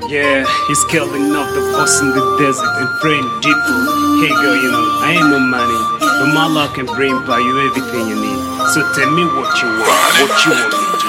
Yeah, he's killing off the boss in the desert and praying deeper. Hey girl, I ain't no money, but my love can bring by you everything you need. So tell me what you want me to do.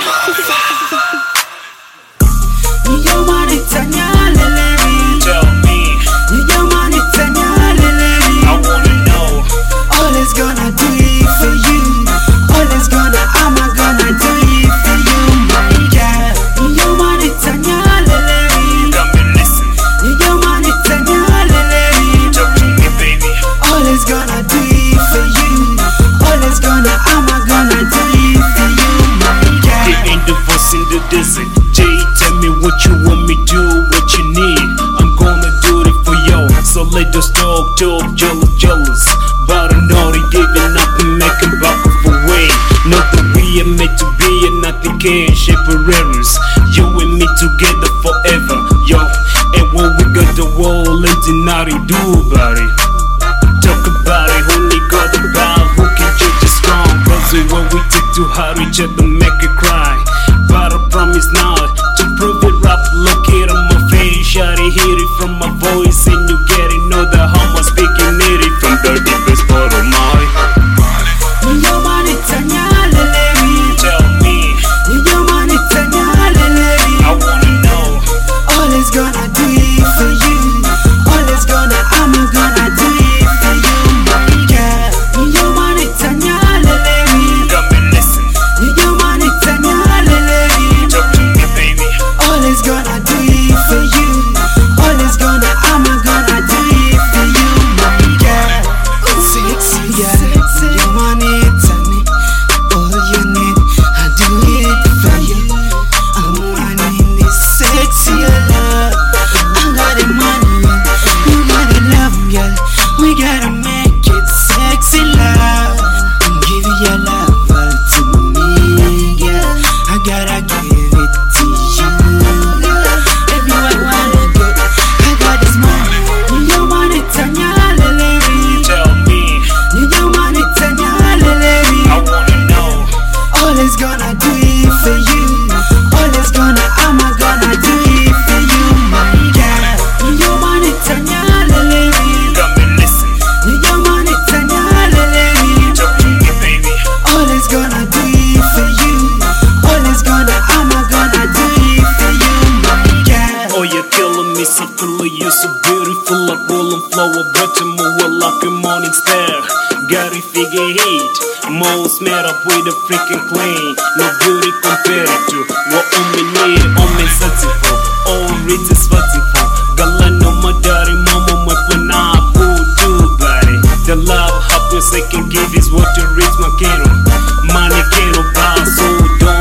Your money, Tanya, Lily. Tell me, your money, Tanya, Lily. I wanna know. All is gonna do it for you. All is gonna, I'm gonna do it for you, my girl. Your money, Tanya, Lily. Come and listen. Your money, Tanya, Lily. Talk to me, baby. All is gonna do it for you. All is gonna, I'm gonna do it for you, my girl. Get in the voice in the desert. Jay, tell me what you want me to, what you need. I'm gonna do it for you. So let us talk, jealous. But I know they giving up and making back off away. Know that we are meant to be and nothing can separate us. You and me together forever, yo. And when we got the wall and nothing do about it. Talk about it, only got about who can judge us strong. Cause when we take to heart each other make it cry. But I promise now to prove it rap, look it on my face. Shawty hear it from my voice and you get it. Know that how I'm speaking it from the deepest part of my Your money, Tanya, Lily. Tell me, Your money, Tanya, Lily. I wanna know. All is gonna do it for you. All is gonna, I'm gonna do it for you, my girl. Your money, Tanya, Lily. Come and listen. Your money, Tanya, Lily. Talk to me, baby. All is gonna do it for you. All is gonna, I'm gonna do it for you, my girl. Sexy, yeah. Your money, tell me all you need. I do it for you. I'm wanting this sexy love. I got the money, yeah. You got the love, girl. We gotta make it sexy love. Give your love all to me, girl. I gotta give it to you, girl. Everywhere I wanna go, I got this money. Your money, Tanya, Lily. Tell me, Your money, Tanya, Lily. I wanna know. All is gonna do it for you. All is gonna, I'm gonna do it for you, my girl. Your money, Tanya, Lily. Come and listen. Your money, Tanya, Lily. Talk to me, baby. All is gonna do it for you. All is gonna, I'm gonna do it for you, my girl. Oh, you're killing me softly, you're so beautiful. Like rolling flower, but you move like a morning star. Got a figure eight, most made up with a freaking clean. No beauty compared to what we need. I'm searching for, all it is fighting for. Gala no my daddy, mama, my puna, do body. The love, happiness I can give is what you reach my kero. Money can't buy, so don't